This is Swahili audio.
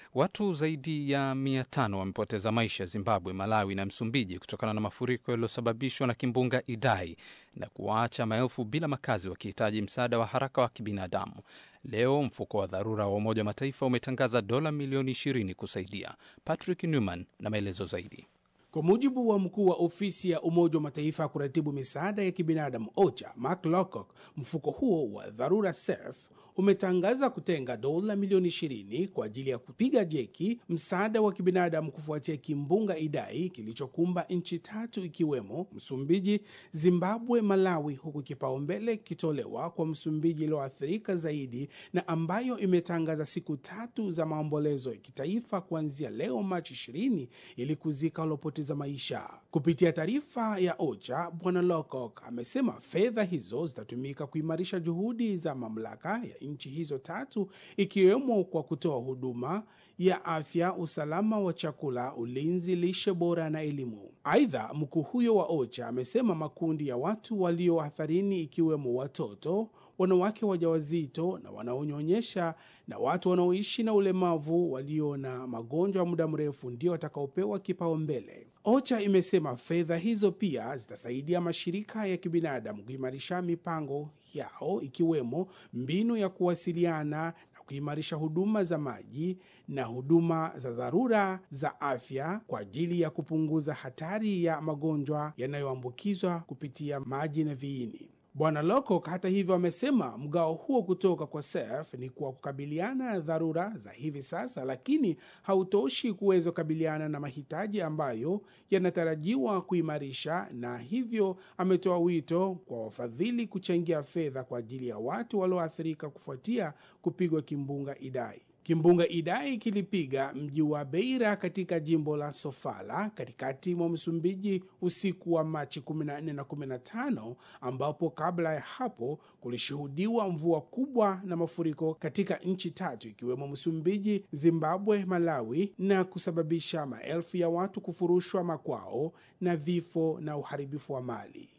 Watu zaidi ya 500 wamepoteza maisha Zimbabwe, Malawi na Msumbiji kutokana na mafuriko yaliyosababishwa na kimbunga Idai na kuwaacha maelfu bila makazi wakihitaji msaada wa haraka wa kibinadamu. Leo mfuko wa dharura wa Umoja wa Mataifa umetangaza dola milioni 20 kusaidia. Patrick Newman na maelezo zaidi. Kwa mujibu wa mkuu wa ofisi ya Umoja wa Mataifa kuratibu misaada ya kibinadamu OCHA, Mark Lowcock, mfuko huo wa dharura SURF umetangaza kutenga dola milioni 20 kwa ajili ya kupiga jeki msaada wa kibinadamu kufuatia kimbunga Idai kilichokumba nchi 3 ikiwemo Msumbiji, Zimbabwe, Malawi, huku kipaumbele kitolewa kwa Msumbiji iliyoathirika zaidi na ambayo imetangaza siku 3 za maombolezo ya kitaifa kuanzia leo Machi 20 ili kuzika walopoteza maisha. Kupitia taarifa ya OCHA, Bwana Lowcock amesema fedha hizo zitatumika kuimarisha juhudi za mamlaka ya nchi hizo 3 ikiwemo kwa kutoa huduma ya afya, usalama wa chakula, ulinzi, lishe bora na elimu. Aidha, mkuu huyo wa OCHA amesema makundi ya watu walio hatarini ikiwemo watoto, wanawake wajawazito na wanaonyonyesha na watu wanaoishi na ulemavu walio na magonjwa muda mrefu ndio watakaopewa kipaumbele. OCHA imesema fedha hizo pia zitasaidia mashirika ya kibinadamu kuimarisha mipango yao ikiwemo mbinu ya kuwasiliana na kuimarisha huduma za maji na huduma za dharura za afya kwa ajili ya kupunguza hatari ya magonjwa yanayoambukizwa kupitia maji na viini. Bwana Lowcock hata hivyo amesema mgao huo kutoka kwa SURF ni kwa kukabiliana na dharura za hivi sasa, lakini hautoshi kuweza kukabiliana na mahitaji ambayo yanatarajiwa kuimarisha, na hivyo ametoa wito kwa wafadhili kuchangia fedha kwa ajili ya watu walioathirika kufuatia kupigwa kimbunga Idai. Kimbunga Idai kilipiga mji wa Beira katika jimbo la Sofala katikati mwa Msumbiji usiku wa Machi 14 na 15, ambapo kabla ya hapo kulishuhudiwa mvua kubwa na mafuriko katika nchi 3 ikiwemo Msumbiji, Zimbabwe, Malawi na kusababisha maelfu ya watu kufurushwa makwao na vifo na uharibifu wa mali.